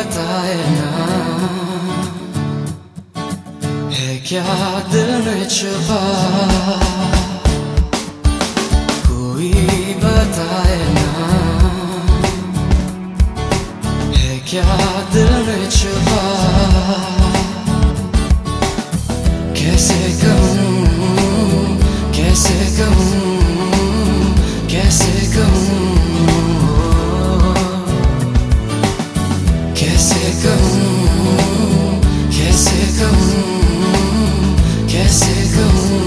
बताए ना, है क्या दिल में छुपा, कोई बताए ना, है क्या दिल में छुपा। कैसे कहूँ, कैसे कहूँ, कैसे कहूँ, कैसे कहूँ, कैसे कहूँ, कैसे कहूँ।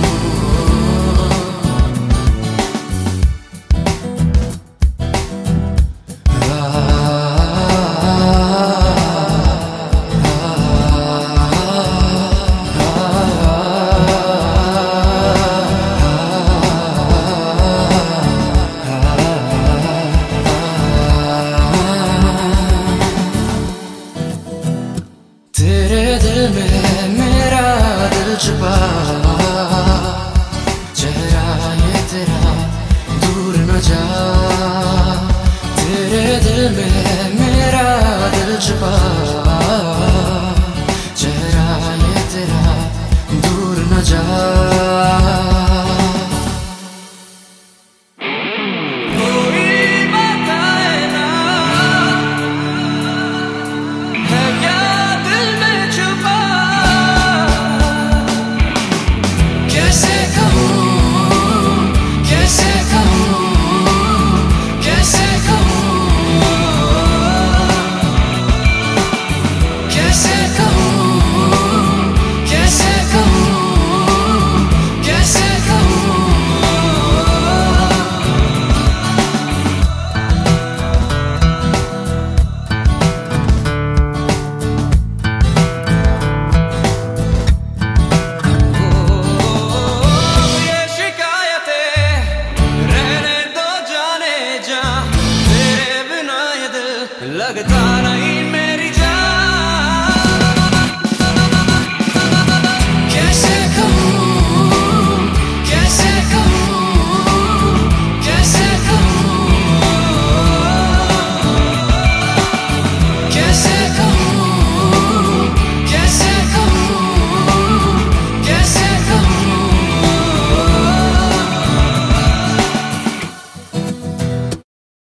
तेरे दिल में मेरा दिल छुपा, चेहरा ये तेरा दूर न जा। तेरे दिल में मेरा दिल छुपा, चेहरा ये तेरा दूर न जा। लगता नहीं